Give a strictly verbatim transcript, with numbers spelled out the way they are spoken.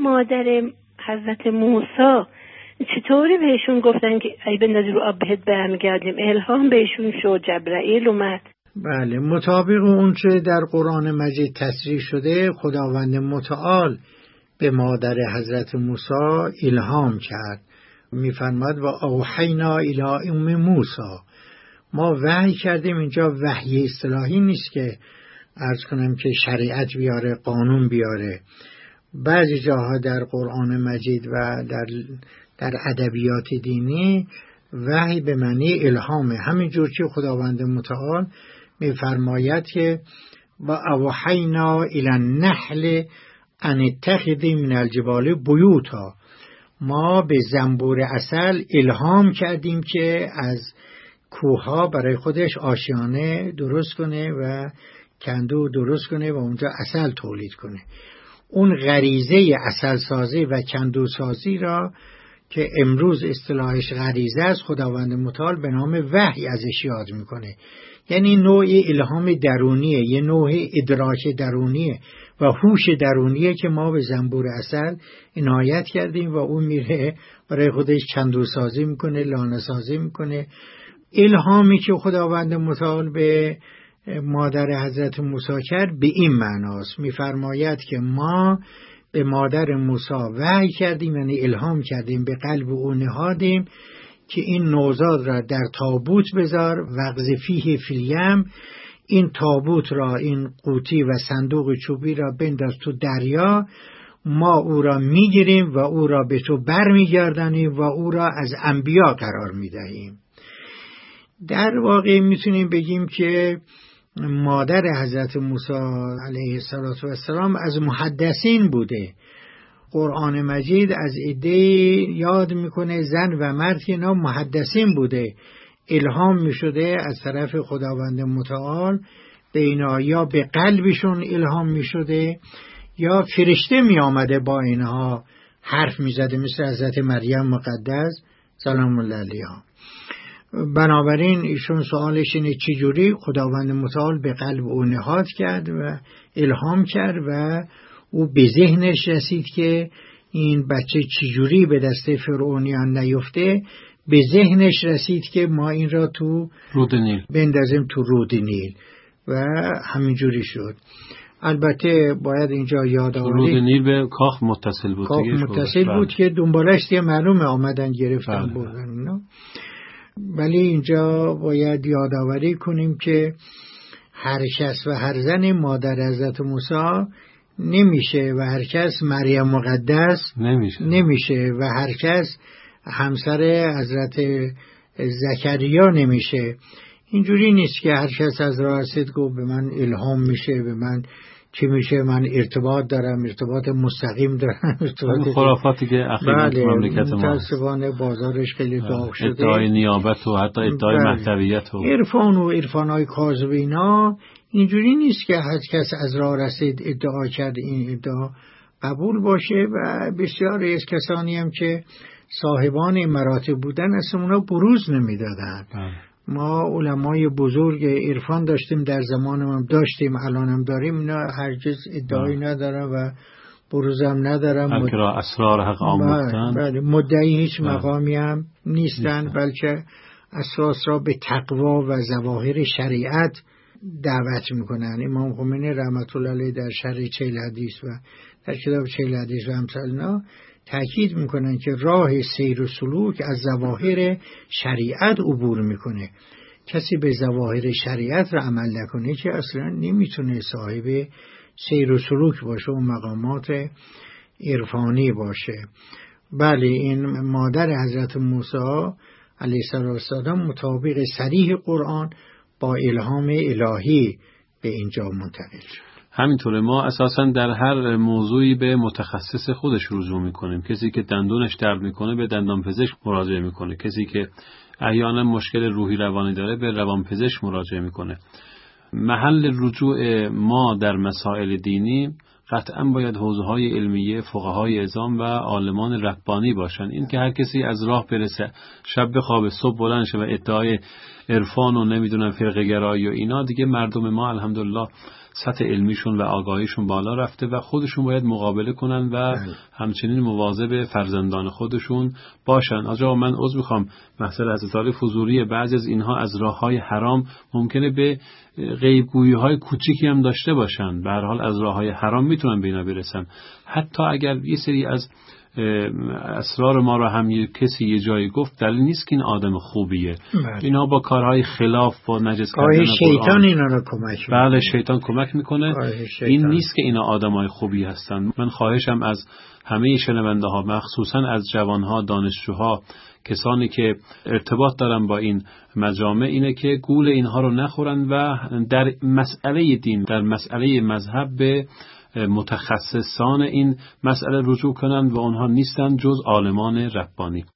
مادر حضرت موسی چطوری بهشون گفتن که ای بندازی رو آب بهت برمیگردیم؟ الهام بهشون شد، جبرائیل اومد. بله، مطابق اون چه در قرآن مجید تصریح شده، خداوند متعال به مادر حضرت موسی الهام کرد. میفرماد و اوحینا الی ام موسی، ما وحی کردیم. اینجا وحی اصطلاحی نیست که عرض کنم که شریعت بیاره، قانون بیاره. بعضی جاها در قرآن مجید و در در ادبیات دینی وحی به معنی الهامه. همینجور که خداوند متعال میفرماید که و اوحینا الی النحل ان اتخذی من الجبال بیوتا، ما به زنبور عسل الهام کردیم که از کوه‌ها برای خودش آشیانه درست کنه و کندو درست کنه و اونجا عسل تولید کنه. اون غریزه عسل سازی و کندو سازی را که امروز اصطلاحش غریزه است، خداوند متعال به نام وحی ازش یاد میکنه. یعنی نوع الهام درونیه، یه نوع ادراک درونیه و هوش درونیه که ما به زنبور عسل عنایت کردیم و اون میره برای خودش کندو سازی میکنه، لانه سازی میکنه. الهامی که خداوند متعال به مادر حضرت موسی کرد به این معناست، میفرماید که ما به مادر موسی وحی کردیم، یعنی الهام کردیم، به قلب او نهادیم که این نوزاد را در تابوت بذار وقذ فیه فی الیم، این تابوت را، این قوطی و صندوق چوبی را بنداز تو دریا، ما او را میگیریم و او را به تو بر میگردانیم و او را از انبیا قرار میدهیم. در واقع میتونیم بگیم که مادر حضرت موسی علیه السلام از محدثین بوده. قرآن مجید از عده یاد میکنه زن و مرد که اینا محدثین بوده، الهام میشده از طرف خداوند متعال به اینا، یا به قلبشون الهام میشده یا فرشته میآمده با اینها حرف میزده، مثل حضرت مریم مقدس سلام الله علیها. بنابراین ایشون سوالش اینه چجوری خداوند متعال به قلب او نهاد کرد و الهام کرد و او به ذهنش رسید که این بچه چجوری به دست فرعونیان نیفته. به ذهنش رسید که ما این را تو رود نیل بندازیم، تو رود نیل، و همینجوری شد. البته باید اینجا یادآوری، رود نیل به کاخ متصل بود، کاخ متصل بود که دنبالش دیگه معلومه آمدن گرفتن بله. بردن اینا. ولی اینجا باید یادآوری کنیم که هر کس و هر زن مادر حضرت موسی نمیشه و هر کس مریم مقدس نمیشه, نمیشه و هر کس همسر حضرت زکریا نمیشه. اینجوری نیست که هر کس از راه رسید گفت به من الهام میشه، به من چی میشه، من ارتباط دارم، ارتباط مستقیم دارم، ارتباط خرافاتی که اخیراً تو مملکت ما متاسفانه بازارش خیلی داغ شده، ادعای نیابت و حتی ادعای مهدویت و عرفان و عرفانای کاذب اینا. اینجوری نیست که هر کس از راه رسید ادعا کرد این ادعا قبول باشه. و بسیاری از کسانی هم که صاحبان مراتب بودن اصلا اونا بروز نمیدادن. ما علمای بزرگ عرفان داشتیم، در زمانم هم داشتیم، الانم داریم، اینا هرگز ادعایی ندارن و بروزم ندارن، مد... اسرار حق آموختن، بله مدعی هیچ مقامی هم نیستن، نیستن. بلکه اساس را به تقوا و ظواهر شریعت دعوت میکنن. امام خمینی رحمت الله علیه در شرح چهل حدیث و در کتاب چهل حدیث و امثالنا تأکید میکنن که راه سیر و سلوک از ظواهر شریعت عبور میکنه. کسی به ظواهر شریعت را عمل نکنه که اصلا نمیتونه صاحب سیر و سلوک باشه و مقامات عرفانی باشه. بله، این مادر حضرت موسی علیه السلام مطابق صریح قرآن با الهام الهی به اینجا منتقل شد. همینطوره، ما اساساً در هر موضوعی به متخصص خودش رجوع میکنیم. کسی که دندونش درد میکنه به دندانپزشک مراجعه میکنه، کسی که احیانا مشکل روحی روانی داره به روانپزشک مراجعه میکنه. محل رجوع ما در مسائل دینی قطعاً باید حوزه‌های علمیه، فقهای اعظام و عالمان ربانی باشن. این که هر کسی از راه برسه، شب بخوابه، صبح بلند شه و ادعای عرفان و نمیدونم فرقه گرایی و اینا، دیگه مردم ما الحمدلله سطح علمیشون و آگاهیشون بالا رفته و خودشون باید مقابله کنن و همچنین مواظب فرزندان خودشون باشن. آجا من عذر میخوام، مثلا حضرت علی فضولی بعضی از اینها از راههای حرام ممکنه به غیبگویی‌های کوچیکی هم داشته باشن، به هر حال از راههای حرام میتونن به اینا برسن. حتی اگر یه سری از اسرار ما را هم یک کسی یه جایی گفت، دلیل نیست که این آدم خوبیه. بله. اینا با کارهای خلاف و نجس کردن شیطان اینا رو کمک میکنه. بله شیطان کمک میکنه. این نیست که اینا آدمای خوبی هستن. من خواهشم از همه شنونده ها، مخصوصا از جوانها، دانشجوها، کسانی که ارتباط دارن با این مجامع، اینه که گول اینها رو نخورن و در مسئله دین، در مسئله مذهب به متخصصان این مسئله رجوع کنن و اونها نیستن جز عالمان ربانی.